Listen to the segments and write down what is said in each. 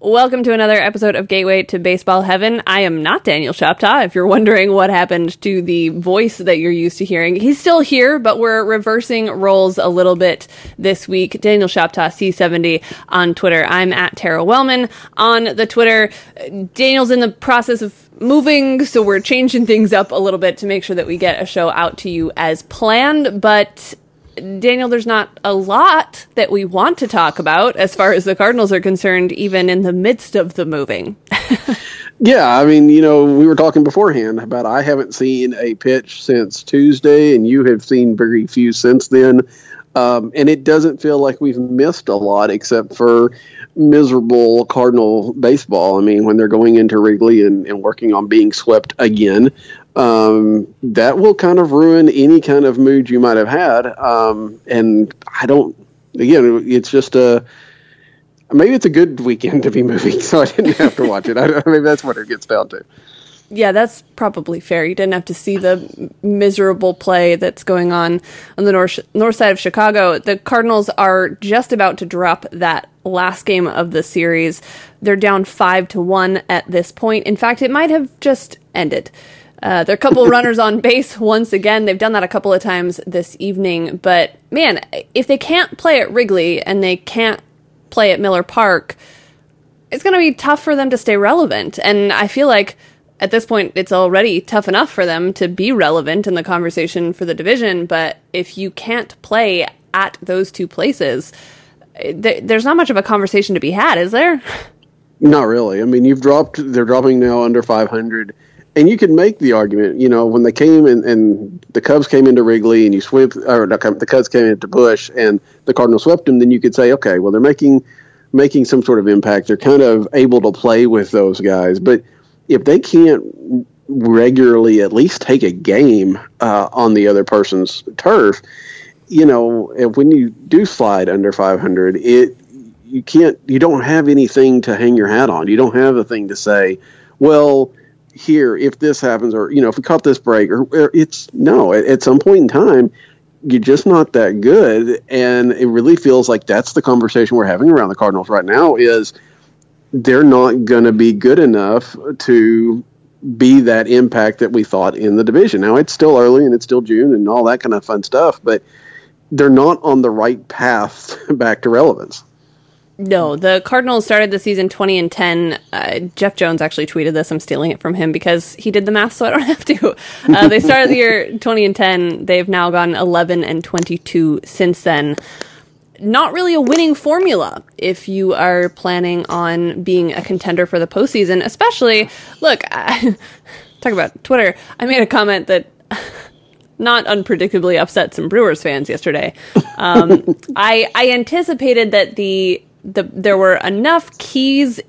Welcome to another episode of Gateway to Baseball Heaven. I am not Daniel Shoptaw, if you're wondering what happened to the voice that you're used to hearing. He's still here, but we're reversing roles a little bit this week. Daniel Shoptaw, C70 on Twitter. I'm at Tara Wellman on the Twitter. Daniel's in the process of moving, so we're changing things up a little bit to make sure that we get a show out to you as planned, but Daniel, there's not a lot that we want to talk about as far as the Cardinals are concerned, even in the midst of the moving. Yeah, I mean, we were talking beforehand about I haven't seen a pitch since Tuesday, and you have seen very few since then. And it doesn't feel like we've missed a lot except for miserable Cardinal baseball. I mean, when they're going into Wrigley and working on being swept again, that will kind of ruin any kind of mood you might have had. And it's just maybe it's a good weekend to be moving, so I didn't have to watch it. Maybe that's what it gets down to. Yeah, that's probably fair. You didn't have to see the miserable play that's going on the north side of Chicago. The Cardinals are just about to drop that last game of the series. They're down 5-1 at this point. In fact, it might have just ended. There are a couple runners on base once again. They've done that a couple of times this evening. But, man, if they can't play at Wrigley and they can't play at Miller Park, it's going to be tough for them to stay relevant. And I feel like at this point, it's already tough enough for them to be relevant in the conversation for the division. But if you can't play at those two places, there's not much of a conversation to be had, is there? Not really. I mean, they're dropping now under 500. And you can make the argument, when they came and the Cubs came into Wrigley and the Cubs came into Busch and the Cardinals swept them, then you could say, okay, well, they're making some sort of impact. They're kind of able to play with those guys. But if they can't regularly at least take a game on the other person's turf, when you do slide under 500, you don't have anything to hang your hat on. You don't have a thing to say, well, here, if this happens, or, if we caught this break, at some point in time, you're just not that good. And it really feels like that's the conversation we're having around the Cardinals right now is they're not going to be good enough to be that impact that we thought in the division. Now, it's still early and it's still June and all that kind of fun stuff, but they're not on the right path back to relevance. No, the Cardinals started the season 20-10. Jeff Jones actually tweeted this. I'm stealing it from him because he did the math, so I don't have to. They started the year 20-10. They've now gone 11-22 since then. Not really a winning formula if you are planning on being a contender for the postseason, especially, look, talk about Twitter. I made a comment that not unpredictably upset some Brewers fans yesterday. I anticipated that there were enough keywords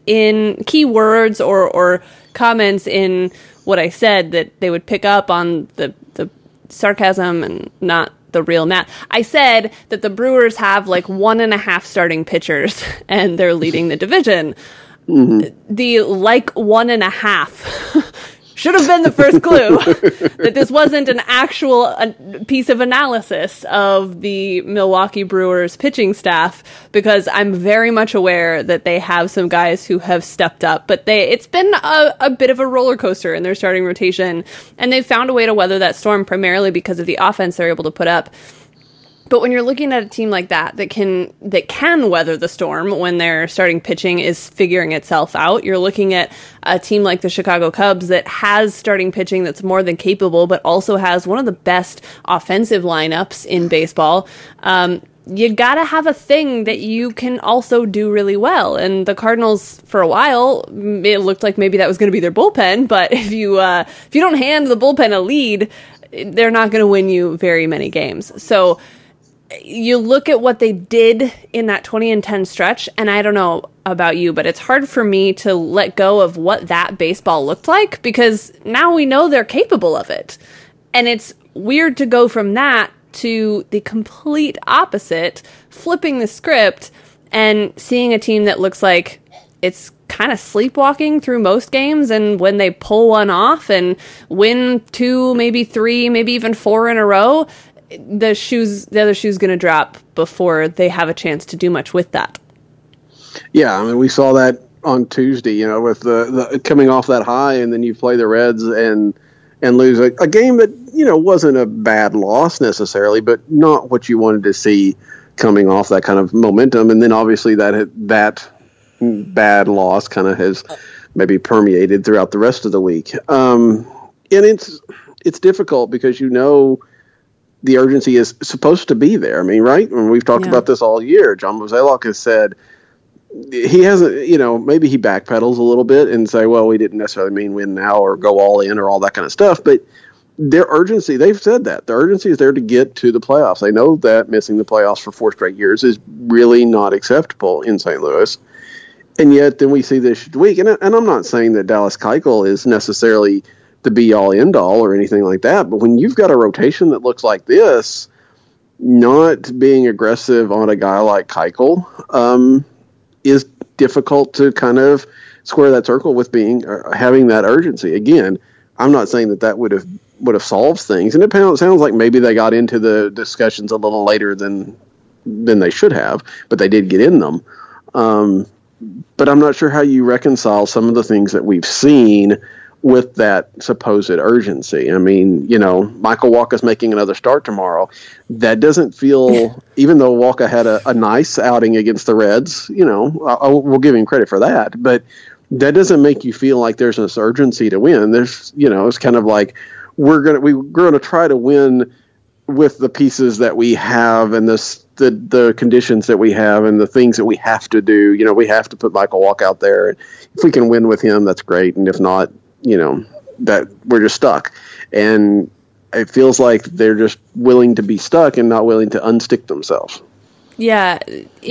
or comments in what I said that they would pick up on the sarcasm and not the real math. I said that the Brewers have like 1.5 starting pitchers and they're leading the division. Mm-hmm. The 1.5 should have been the first clue that this wasn't an actual piece of analysis of the Milwaukee Brewers pitching staff, because I'm very much aware that they have some guys who have stepped up, but it's been a bit of a roller coaster in their starting rotation, and they've found a way to weather that storm primarily because of the offense they're able to put up. But when you're looking at a team like that can weather the storm when their starting pitching is figuring itself out, you're looking at a team like the Chicago Cubs that has starting pitching that's more than capable, but also has one of the best offensive lineups in baseball. You gotta have a thing that you can also do really well. And the Cardinals, for a while, it looked like maybe that was going to be their bullpen. But if you don't hand the bullpen a lead, they're not going to win you very many games. So you look at what they did in that 20-10 stretch, and I don't know about you, but it's hard for me to let go of what that baseball looked like, because now we know they're capable of it. And it's weird to go from that to the complete opposite, flipping the script and seeing a team that looks like it's kind of sleepwalking through most games, and when they pull one off and win 2, maybe 3, maybe even 4 in a row, the other shoe's going to drop before they have a chance to do much with that. Yeah, I mean, we saw that on Tuesday, you know, with the coming off that high, and then you play the Reds and lose a game that, you know, wasn't a bad loss necessarily, but not what you wanted to see coming off that kind of momentum. And then obviously that bad loss kind of has maybe permeated throughout the rest of the week. And it's difficult because, you know, the urgency is supposed to be there. I mean, right? And we've talked about this all year. John Mozeliak has said he hasn't, you know, maybe he backpedals a little bit and say, well, we didn't necessarily mean win now or go all in or all that kind of stuff. But their urgency, they've said that. The urgency is there to get to the playoffs. They know that missing the playoffs for 4 straight years is really not acceptable in St. Louis. And yet then we see this week, and I'm not saying that Dallas Keuchel is necessarily the be-all, end-all or anything like that, but when you've got a rotation that looks like this, not being aggressive on a guy like Keuchel is difficult to kind of square that circle with having that urgency. Again, I'm not saying that would have solved things, and it sounds like maybe they got into the discussions a little later than they should have, but they did get in them. But I'm not sure how you reconcile some of the things that we've seen with that supposed urgency. I mean, you know, Michael Wacha's making another start tomorrow. That doesn't feel, even though Wacha had a nice outing against the Reds, you know, we'll give him credit for that, but that doesn't make you feel like there's this urgency to win. There's, you know, it's kind of like we're going to try to win with the pieces that we have and the conditions that we have and the things that we have to do. You know, we have to put Michael Wacha out there. If we can win with him, that's great. And if not, you know, that we're just stuck. And it feels like they're just willing to be stuck and not willing to unstick themselves. Yeah,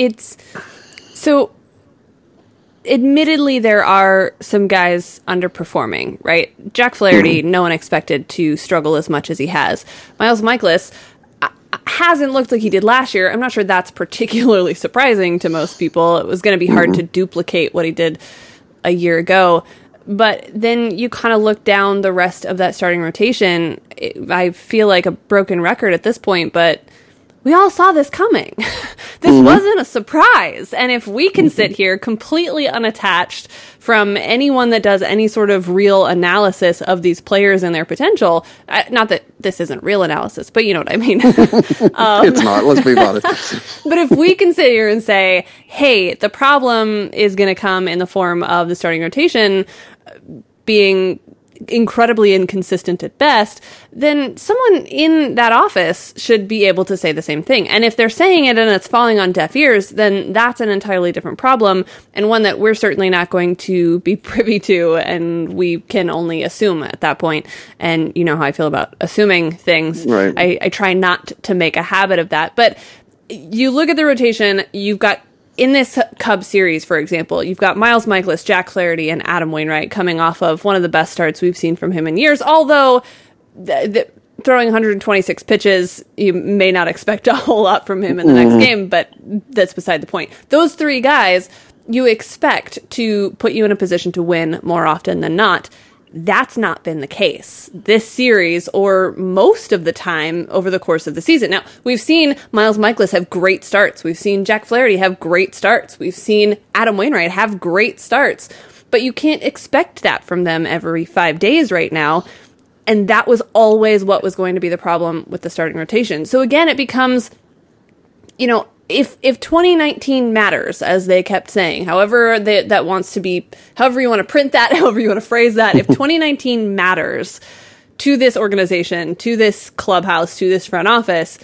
so admittedly there are some guys underperforming, right? Jack Flaherty, no one expected to struggle as much as he has. Miles Mikolas hasn't looked like he did last year. I'm not sure that's particularly surprising to most people. It was going to be hard to duplicate what he did a year ago. But then you kind of look down the rest of that starting rotation. I feel like a broken record at this point, but we all saw this coming. This wasn't a surprise. And if we can sit here completely unattached from anyone that does any sort of real analysis of these players and their potential, not that this isn't real analysis, but you know what I mean. It's not, let's be honest. But if we can sit here and say, hey, the problem is going to come in the form of the starting rotation being incredibly inconsistent at best, then someone in that office should be able to say the same thing. And if they're saying it and it's falling on deaf ears, then that's an entirely different problem, and one that we're certainly not going to be privy to, and we can only assume at that point. And you know how I feel about assuming things. Right. I try not to make a habit of that. But you look at the rotation, you've got, in this Cubs series, for example, you've got Miles Mikolas, Jack Flaherty, and Adam Wainwright coming off of one of the best starts we've seen from him in years, although throwing 126 pitches, you may not expect a whole lot from him in the next game, but that's beside the point. Those 3 guys you expect to put you in a position to win more often than not. That's not been the case this series or most of the time over the course of the season. Now, we've seen Miles Mikolas have great starts. We've seen Jack Flaherty have great starts. We've seen Adam Wainwright have great starts. But you can't expect that from them every 5 days right now. And that was always what was going to be the problem with the starting rotation. So again, it becomes, you know, if 2019 matters, as they kept saying, however that wants to be, however you want to print that, however you want to phrase that, if 2019 matters to this organization, to this clubhouse, to this front office,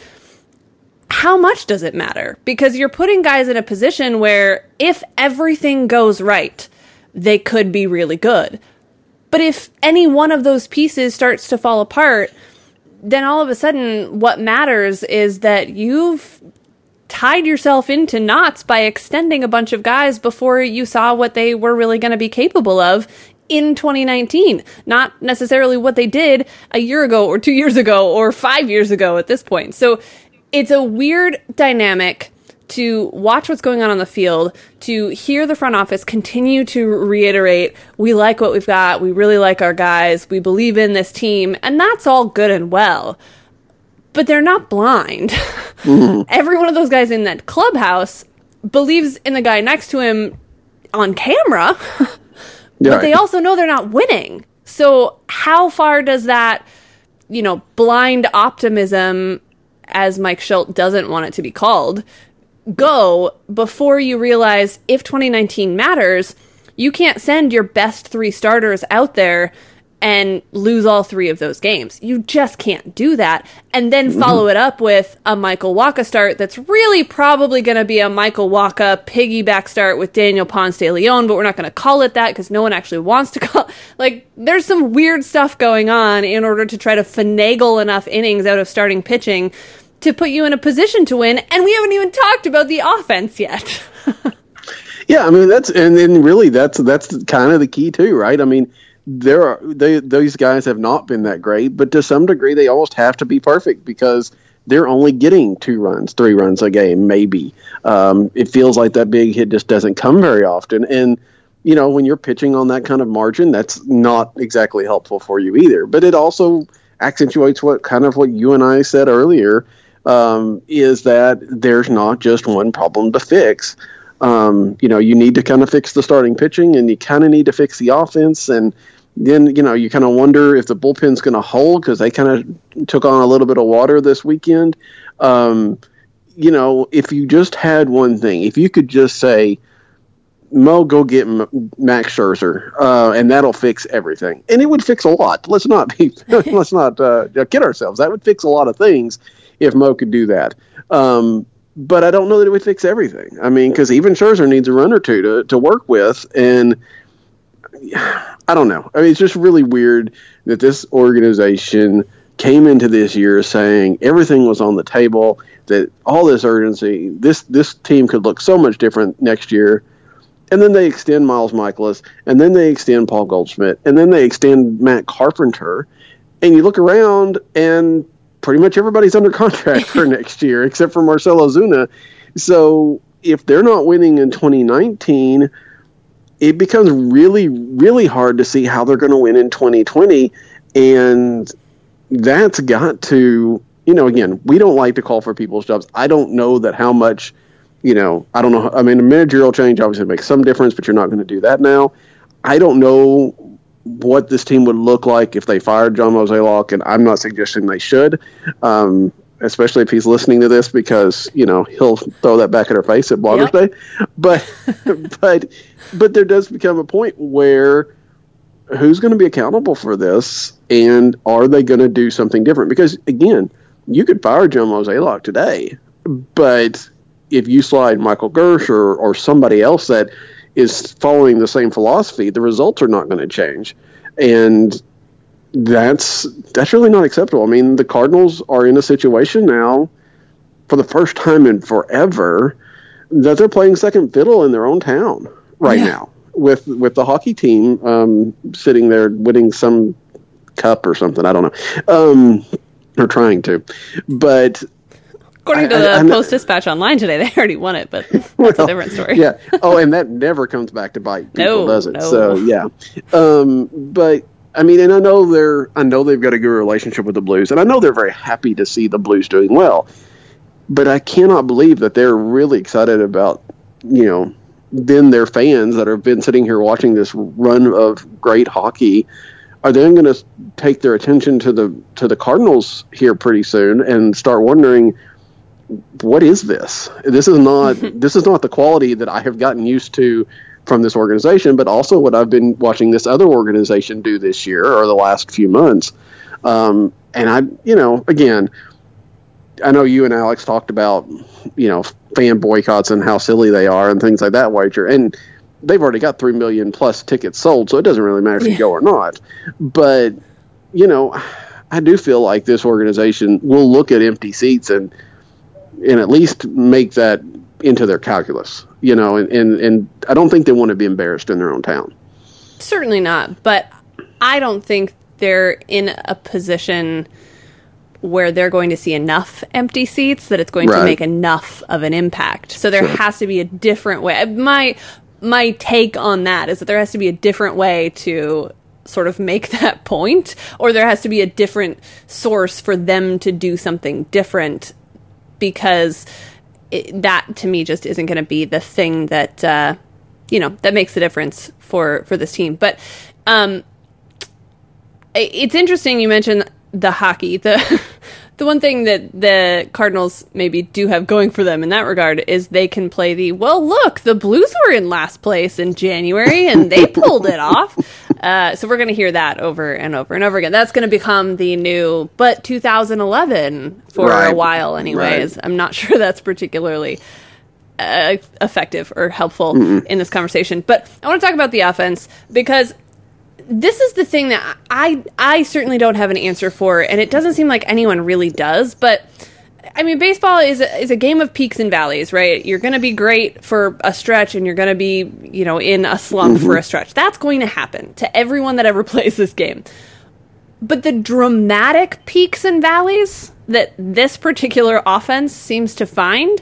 how much does it matter? Because you're putting guys in a position where if everything goes right, they could be really good. But if any one of those pieces starts to fall apart, then all of a sudden what matters is that you've tied yourself into knots by extending a bunch of guys before you saw what they were really going to be capable of in 2019. Not necessarily what they did a year ago or 2 years ago or 5 years ago at this point. So it's a weird dynamic to watch what's going on the field, to hear the front office continue to reiterate, we like what we've got, we really like our guys, we believe in this team, and that's all good and well. But they're not blind. Every one of those guys in that clubhouse believes in the guy next to him on camera, but they also know they're not winning. So how far does that, blind optimism, as Mike Shildt doesn't want it to be called, go before you realize if 2019 matters, you can't send your best 3 starters out there and lose all 3 of those games. You just can't do that. And then follow it up with a Michael Wacha start that's really probably going to be a Michael Wacha piggyback start with Daniel Ponce de Leon, but we're not going to call it that because no one actually wants to call. There's some weird stuff going on in order to try to finagle enough innings out of starting pitching to put you in a position to win. And we haven't even talked about the offense yet. Yeah, I mean, that's kind of the key too, right? I mean, those guys have not been that great, but to some degree they almost have to be perfect because they're only getting 2 runs, 3 runs a game, maybe. It feels like that big hit just doesn't come very often. And, when you're pitching on that kind of margin, that's not exactly helpful for you either. But it also accentuates what you and I said earlier, is that there's not just one problem to fix. You need to kind of fix the starting pitching and you kind of need to fix the offense. And then, you kind of wonder if the bullpen's going to hold because they kind of took on a little bit of water this weekend. If you just had one thing, if you could just say, Mo, go get Max Scherzer, and that'll fix everything. And it would fix a lot. Let's not kid ourselves. That would fix a lot of things if Mo could do that. But I don't know that it would fix everything. I mean, because even Scherzer needs a run or two to work with. And I don't know. I mean, it's just really weird that this organization came into this year saying everything was on the table, that all this urgency, this team could look so much different next year. And then they extend Miles Mikolas, and then they extend Paul Goldschmidt, and then they extend Matt Carpenter. And you look around and pretty much everybody's under contract for next year except for Marcell Ozuna. So if they're not winning in 2019, it becomes really, really hard to see how they're going to win in 2020. And that's got to, again, we don't like to call for people's jobs. I don't know that how much, I don't know. I mean, a managerial change obviously makes some difference, but you're not going to do that now. I don't know what this team would look like if they fired John Mozeliak, and I'm not suggesting they should, especially if he's listening to this because, he'll throw that back at our face at Bloggers Day. But there does become a point where who's going to be accountable for this, and are they going to do something different? Because, again, you could fire John Mozeliak today, but if you slide Michael Gersh or somebody else that is following the same philosophy, the results are not going to change. And that's really not acceptable. I mean, the Cardinals are in a situation now for the first time in forever that they're playing second fiddle in their own town right now with the hockey team sitting there winning some cup or something. I don't know. They're trying to. But according to the Post-Dispatch online today, they already won it, but that's a different story. Yeah. Oh, and that never comes back to bite people, does it? No. So, yeah. But, I mean, and I know they've got a good relationship with the Blues, and I know they're very happy to see the Blues doing well. But I cannot believe that they're really excited about, then their fans that have been sitting here watching this run of great hockey are then going to take their attention to the Cardinals here pretty soon and start wondering, what is this? This is not the quality that I have gotten used to from this organization, but also what I've been watching this other organization do this year or the last few months. And again, I know you and Alex talked about, fan boycotts and how silly they are and things like that, Wager. And they've already got 3 million plus tickets sold, so it doesn't really matter if you go or not. But, I do feel like this organization will look at empty seats and at least make that into their calculus, and I don't think they want to be embarrassed in their own town. Certainly not, but I don't think they're in a position where they're going to see enough empty seats that it's going to make enough of an impact. So there has to be a different way. My take on that is that there has to be a different way to sort of make that point, or there has to be a different source for them to do something different, because that to me just isn't going to be the thing that that makes a difference for this team. But it's interesting you mentioned the hockey. The one thing that the Cardinals maybe do have going for them in that regard is they can play look, the Blues were in last place in January and they pulled it off. So we're going to hear that over and over and over again. That's going to become the new, but 2011 for a while anyways. Right. I'm not sure that's particularly effective or helpful in this conversation. But I want to talk about the offense because this is the thing that I certainly don't have an answer for, and it doesn't seem like anyone really does. But I mean, baseball is a game of peaks and valleys, right? You're going to be great for a stretch, and you're going to be, in a slump for a stretch. That's going to happen to everyone that ever plays this game. But the dramatic peaks and valleys that this particular offense seems to find,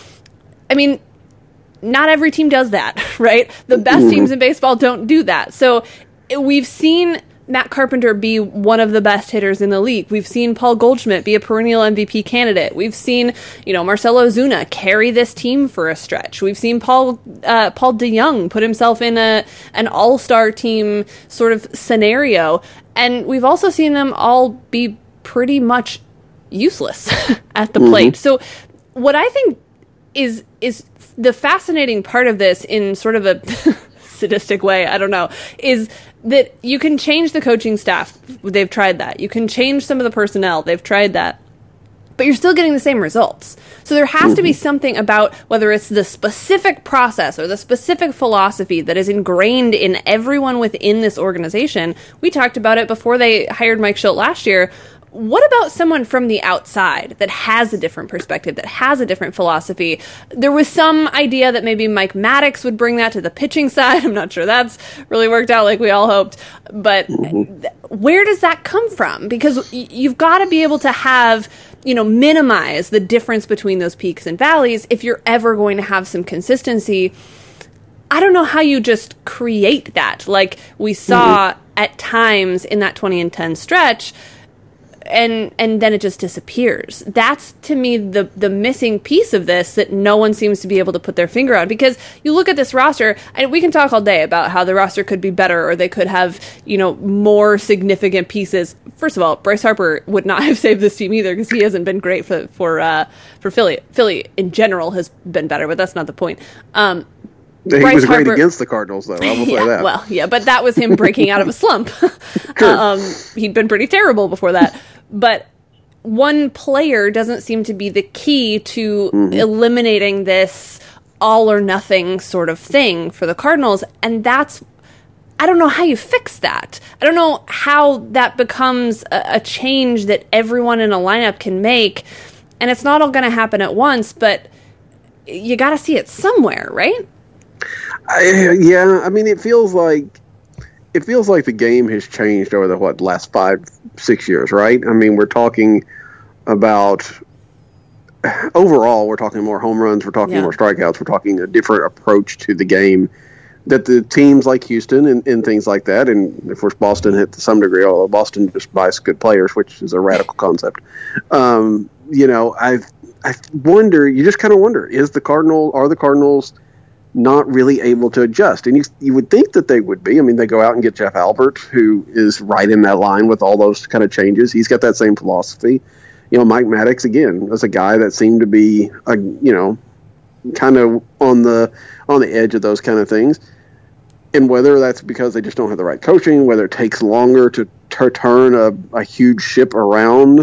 I mean, not every team does that, right? The best teams in baseball don't do that. So we've seen Matt Carpenter be one of the best hitters in the league. We've seen Paul Goldschmidt be a perennial MVP candidate. We've seen, Marcell Ozuna carry this team for a stretch. We've seen Paul DeJong put himself in an all-star team sort of scenario. And we've also seen them all be pretty much useless at the plate. So what I think is the fascinating part of this in sort of a sadistic way, I don't know, is that you can change the coaching staff. They've tried that. You can change some of the personnel. They've tried that. But you're still getting the same results. So there has to be something about whether it's the specific process or the specific philosophy that is ingrained in everyone within this organization. We talked about it before they hired Mike Shildt last year. What about someone from the outside that has a different perspective, that has a different philosophy? There was some idea that maybe Mike Maddox would bring that to the pitching side. I'm not sure that's really worked out like we all hoped. But where does that come from? Because you've got to be able to have, minimize the difference between those peaks and valleys if you're ever going to have some consistency. I don't know how you just create that. Like we saw at times in that 2010 stretch, and then it just disappears. That's, to me, the missing piece of this that no one seems to be able to put their finger on. Because you look at this roster, and we can talk all day about how the roster could be better or they could have, more significant pieces. First of all, Bryce Harper would not have saved this team either because he hasn't been great for Philly. Philly, in general, has been better, but that's not the point. He was great against the Cardinals, though. I will say that. Well, yeah, but that was him breaking out of a slump. He'd been pretty terrible before that. But one player doesn't seem to be the key to eliminating this all or nothing sort of thing for the Cardinals. And I don't know how you fix that. I don't know how that becomes a change that everyone in a lineup can make. And it's not all going to happen at once, but you got to see it somewhere, right? It feels like the game has changed over the last 5-6 years, right? I mean, we're talking about overall, we're talking more home runs, we're talking more strikeouts, we're talking a different approach to the game that the teams like Houston and things like that, and of course Boston hit to some degree, although Boston just buys good players, which is a radical concept. I wonder, you just kind of wonder, are the Cardinals not really able to adjust? And you would think that they would be. I mean, they go out and get Jeff Albert, who is right in that line with all those kind of changes. He's got that same philosophy. Mike Maddox, again, was a guy that seemed to be, kind of on the edge of those kind of things. And whether that's because they just don't have the right coaching, whether it takes longer to turn a huge ship around,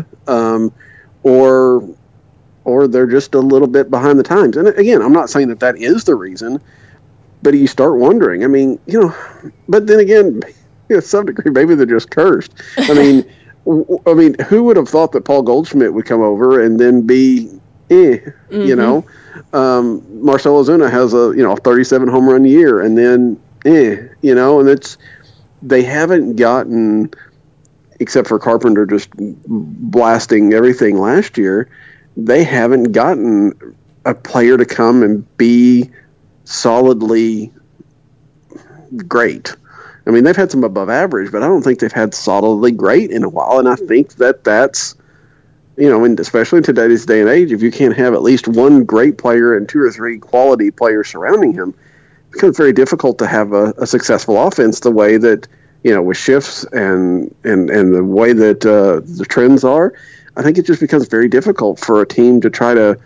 or they're just a little bit behind the times. And again, I'm not saying that is the reason, but you start wondering. I mean, but then again, to some degree, maybe they're just cursed. I mean, who would have thought that Paul Goldschmidt would come over and then be, Marcell Ozuna has a 37 home run year, and then, and they haven't gotten, except for Carpenter just blasting everything last year, they haven't gotten a player to come and be solidly great. I mean, they've had some above average, but I don't think they've had solidly great in a while. And I think that's, and especially in today's day and age, if you can't have at least one great player and two or three quality players surrounding him, becomes very difficult to have a successful offense the way that, with shifts and the way that the trends are. I think it just becomes very difficult for a team to try to,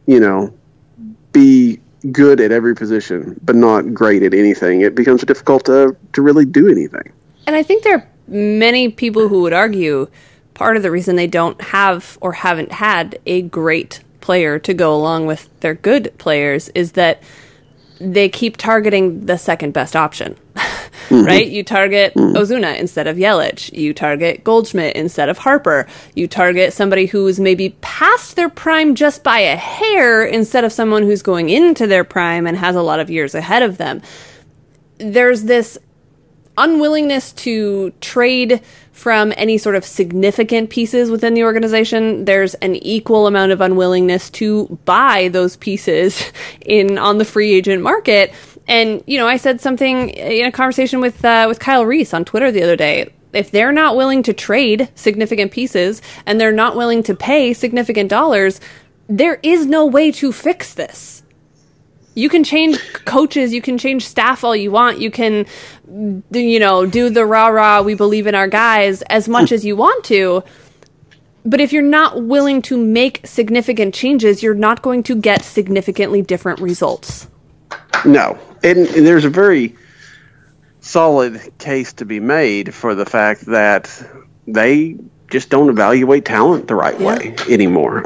be good at every position, but not great at anything. It becomes difficult to really do anything. And I think there are many people who would argue part of the reason they don't have or haven't had a great player to go along with their good players is that they keep targeting the second best option, right? You target Ozuna instead of Yelich. You target Goldschmidt instead of Harper. You target somebody who's maybe past their prime just by a hair instead of someone who's going into their prime and has a lot of years ahead of them. There's this unwillingness to trade from any sort of significant pieces within the organization. There's an equal amount of unwillingness to buy those pieces on the free agent market. And, I said something in a conversation with Kyle Reese on Twitter the other day. If they're not willing to trade significant pieces and they're not willing to pay significant dollars, there is no way to fix this. You can change coaches, you can change staff all you want, you can, do the rah-rah, we believe in our guys as much as you want to. But if you're not willing to make significant changes, you're not going to get significantly different results. No. And there's a very solid case to be made for the fact that they just don't evaluate talent the right way anymore.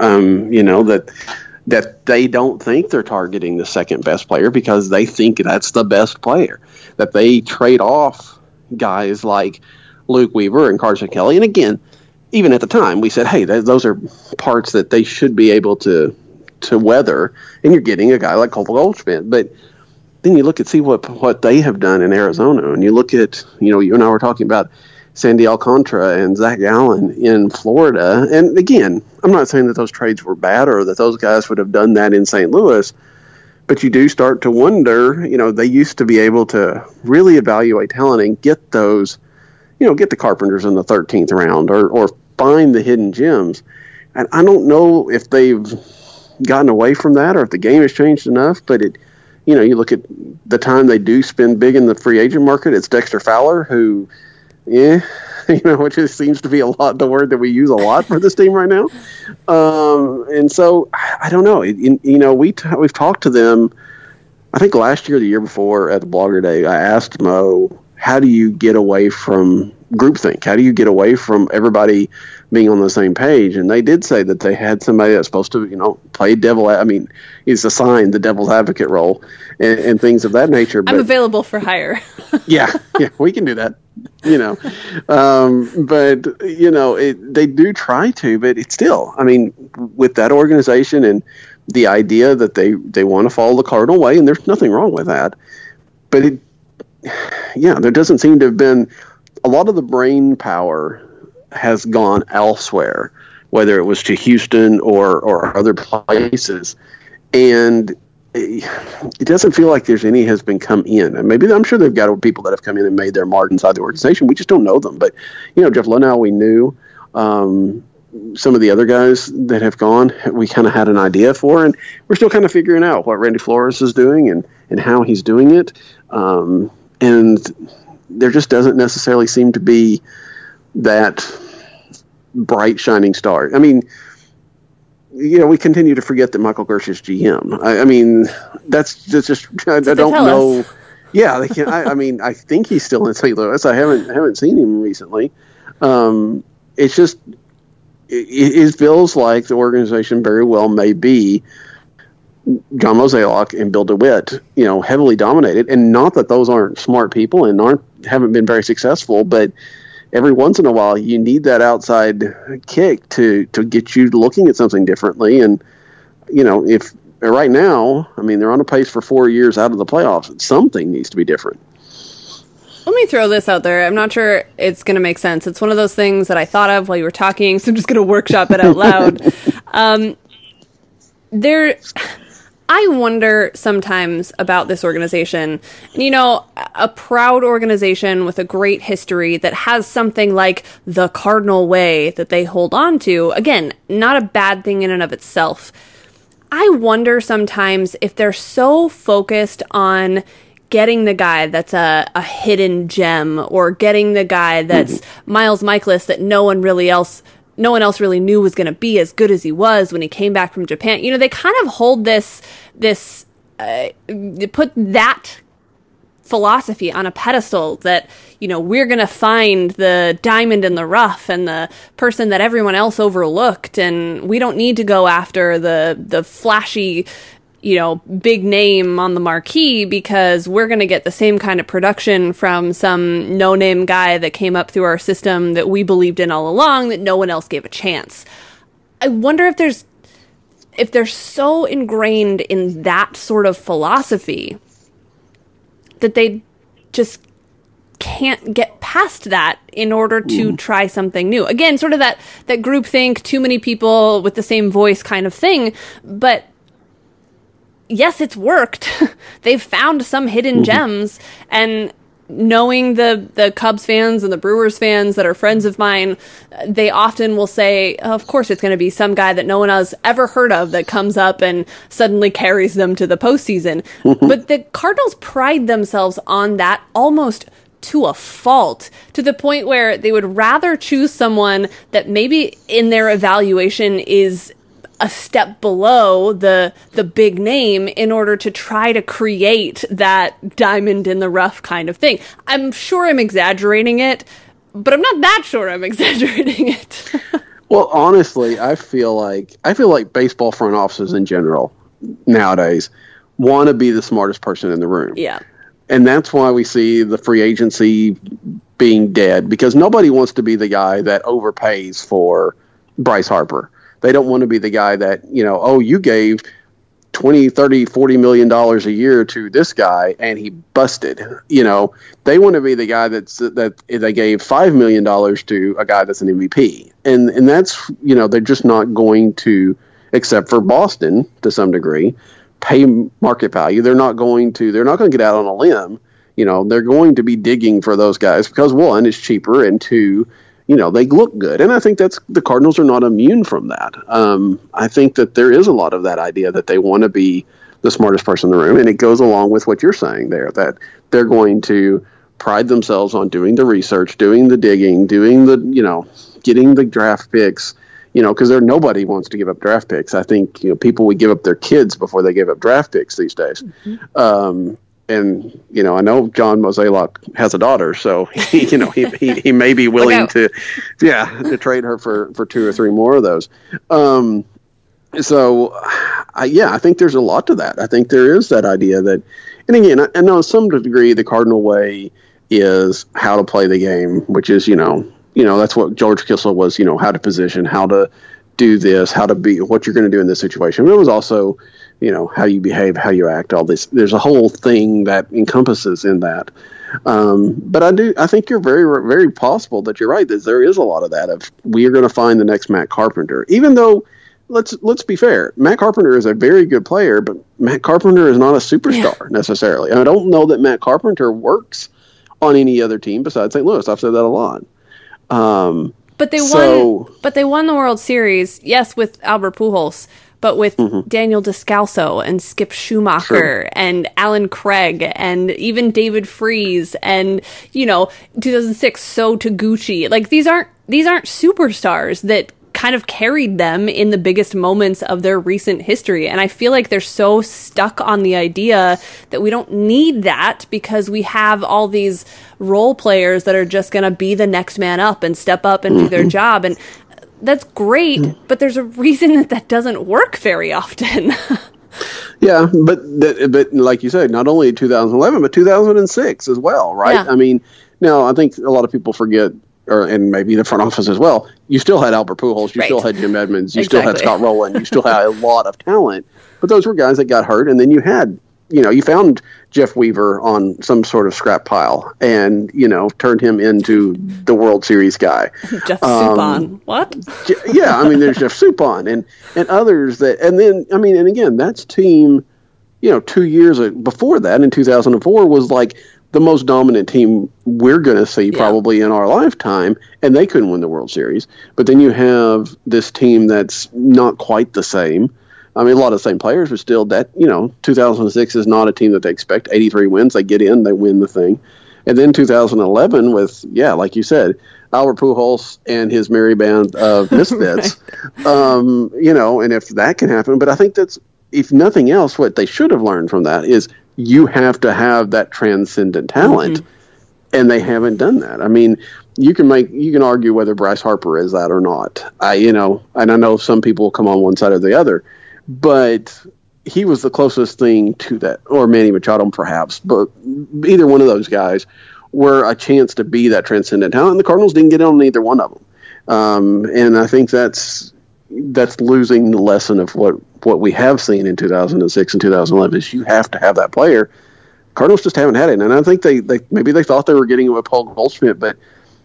That they don't think they're targeting the second best player because they think that's the best player. That they trade off guys like Luke Weaver and Carson Kelly. And again, even at the time, we said, hey, those are parts that they should be able to weather. And you're getting a guy like Cole Goldschmidt. But then you look and see what they have done in Arizona. And you look at, you and I were talking about Sandy Alcantara and Zach Gallen in Florida. And again, I'm not saying that those trades were bad or that those guys would have done that in St. Louis, but you do start to wonder, they used to be able to really evaluate talent and get those, get the Carpenters in the 13th round or find the hidden gems. And I don't know if they've gotten away from that or if the game has changed enough, but you look at the time they do spend big in the free agent market, it's Dexter Fowler who, which seems to be the word that we use a lot for this team right now. And so I don't know. We've talked to them. I think last year, or the year before, at the Blogger Day, I asked Mo, "How do you get away from groupthink? How do you get away from everybody being on the same page?" And they did say that they had somebody that's supposed to, play devil. I mean, he's assigned the devil's advocate role and things of that nature. But, I'm available for hire. yeah, we can do that. They do try to, but it's still, with that organization and the idea that they want to follow the Cardinal way, and there's nothing wrong with that. But there doesn't seem to have been a lot of the brain power has gone elsewhere, whether it was to Houston or other places. And it doesn't feel like there's any has been come in. And maybe I'm sure they've got people that have come in and made their mark inside the organization. We just don't know them. But, Jeff Luhnow, we knew. Some of the other guys that have gone, we kind of had an idea for. And we're still kind of figuring out what Randy Flores is doing and how he's doing it. And there just doesn't necessarily seem to be that bright, shining star. We continue to forget that Michael Gersh is GM. That's just I don't know. Yeah, they can't. I think he's still in St. Louis. I haven't seen him recently. It's just it feels like the organization very well may be John Mozeliak and Bill DeWitt, heavily dominated. And not that those aren't smart people and haven't been very successful, but every once in a while you need that outside kick to get you looking at something differently. And, if right now, they're on a pace for 4 years out of the playoffs, something needs to be different. Let me throw this out there. I'm not sure it's going to make sense. It's one of those things that I thought of while you were talking, so I'm just going to workshop it out loud. I wonder sometimes about this organization. A proud organization with a great history that has something like the Cardinal way that they hold on to. Again, not a bad thing in and of itself. I wonder sometimes if they're so focused on getting the guy that's a hidden gem, or getting the guy that's Miles Michaelis that no one else really knew was going to be as good as he was when he came back from Japan. You know, they kind of hold this put that philosophy on a pedestal that, you know, we're going to find the diamond in the rough and the person that everyone else overlooked, and we don't need to go after the flashy, you know, big name on the marquee, because we're going to get the same kind of production from some no-name guy that came up through our system that we believed in all along that no one else gave a chance. I wonder if they're so ingrained in that sort of philosophy that they just can't get past that in order to try something new. Again, sort of that groupthink, too many people with the same voice kind of thing. But yes, it's worked. They've found some hidden gems, and knowing the Cubs fans and the Brewers fans that are friends of mine, they often will say, of course it's going to be some guy that no one has ever heard of that comes up and suddenly carries them to the postseason. But the Cardinals pride themselves on that almost to a fault, to the point where they would rather choose someone that maybe in their evaluation is a step below the big name in order to try to create that diamond in the rough kind of thing. I'm sure I'm exaggerating it, but I'm not that sure I'm exaggerating it. Well, honestly, I feel like baseball front offices in general nowadays want to be the smartest person in the room. Yeah. And that's why we see the free agency being dead, because nobody wants to be the guy that overpays for Bryce Harper. They don't want to be the guy that, you know, oh, you gave $20, $30, $40 million a year to this guy and he busted. You know, they want to be the guy that they gave $5 million to a guy that's an MVP. And that's, you know, they're just not going to, except for Boston to some degree, pay market value. They're not going to get out on a limb. You know, they're going to be digging for those guys because, one, it's cheaper, and two, you know, they look good. And I think the Cardinals are not immune from that. I think that there is a lot of that idea that they want to be the smartest person in the room. And it goes along with what you're saying there, that they're going to pride themselves on doing the research, doing the digging, doing the, you know, getting the draft picks, you know, because nobody wants to give up draft picks. I think, you know, people would give up their kids before they give up draft picks these days. And, you know, I know John Mozeliak has a daughter, so he may be willing to trade her for 2 or 3 more of those. I think there's a lot to that. I think there is that idea that, and again, I know to some degree the Cardinal way is how to play the game, which is, you know, that's what George Kissel was, you know, how to position, how to do this, how to be, what you're going to do in this situation. But it was also, you know, how you behave, how you act, all this. There's a whole thing that encompasses in that. But I think you're very, very possible that you're right, that there is a lot of that of, we are going to find the next Matt Carpenter. Even though, let's be fair, Matt Carpenter is a very good player, but Matt Carpenter is not a superstar necessarily. And I don't know that Matt Carpenter works on any other team besides St. Louis. I've said that a lot. But they won the World Series, yes, with Albert Pujols, but with Daniel Descalso and Skip Schumacher and Alan Craig and even David Freese and, you know, 2006 So Taguchi. Like, these aren't superstars that kind of carried them in the biggest moments of their recent history. And I feel like they're so stuck on the idea that we don't need that because we have all these role players that are just going to be the next man up and step up and do their job. And that's great, but there's a reason that doesn't work very often. Yeah, but like you said, not only 2011, but 2006 as well, right? Yeah. I mean, now I think a lot of people forget, and maybe the front office as well, you still had Albert Pujols, you still had Jim Edmonds, you still had Scott Rowland, you still had a lot of talent, but those were guys that got hurt, and then you had, you know, you found Jeff Weaver on some sort of scrap pile and, you know, turned him into the World Series guy. Jeff Suppan. What? Yeah, I mean, there's Jeff Suppan and others that, and then, I mean, and again, that's team, you know, 2 years before that in 2004 was like the most dominant team we're going to see probably in our lifetime, and they couldn't win the World Series. But then you have this team that's not quite the same. I mean, a lot of the same players, but still, that 2006 is not a team that they expect 83 wins. They get in, they win the thing. And then 2011 with, like you said, Albert Pujols and his merry band of misfits. And if that can happen, but I think that's, if nothing else, what they should have learned from that is you have to have that transcendent talent, and they haven't done that. I mean, you can argue whether Bryce Harper is that or not. And I know some people will come on one side or the other, but he was the closest thing to that, or Manny Machado perhaps, but either one of those guys were a chance to be that transcendent talent, and the Cardinals didn't get on either one of them. And I think that's losing the lesson of what we have seen in 2006 and 2011 is you have to have that player. Cardinals just haven't had it, and I think they maybe they thought they were getting it with Paul Goldschmidt, but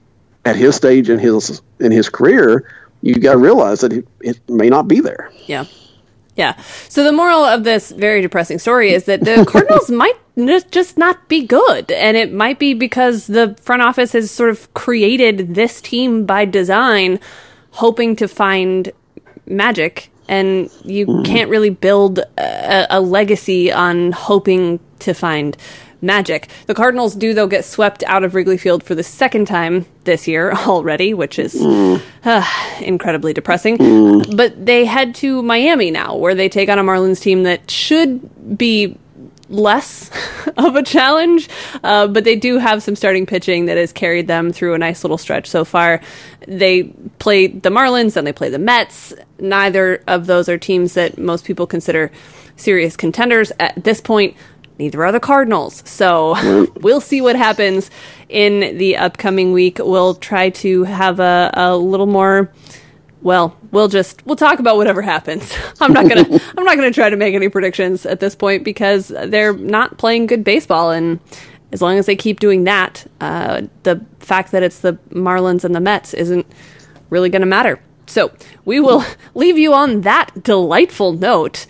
at his stage in his career, you got to realize that it may not be there. Yeah. Yeah. So the moral of this very depressing story is that the Cardinals might just not be good. And it might be because the front office has sort of created this team by design, hoping to find magic. And you can't really build a legacy on hoping to find magic. The Cardinals do, though, get swept out of Wrigley Field for the second time this year already, which is incredibly depressing. But they head to Miami now, where they take on a Marlins team that should be less of a challenge, but they do have some starting pitching that has carried them through a nice little stretch so far. They play the Marlins, then they play the Mets. Neither of those are teams that most people consider serious contenders at this point. Neither are the Cardinals. So we'll see what happens in the upcoming week. We'll try to have a little more, we'll talk about whatever happens. I'm not gonna try to make any predictions at this point because they're not playing good baseball, and as long as they keep doing that, the fact that it's the Marlins and the Mets isn't really going to matter. So we will leave you on that delightful note.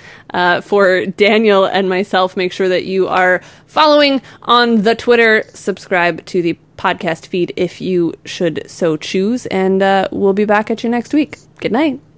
For Daniel and myself, make sure that you are following on the Twitter, subscribe to the podcast feed if you should so choose, and we'll be back at you next week. Good night.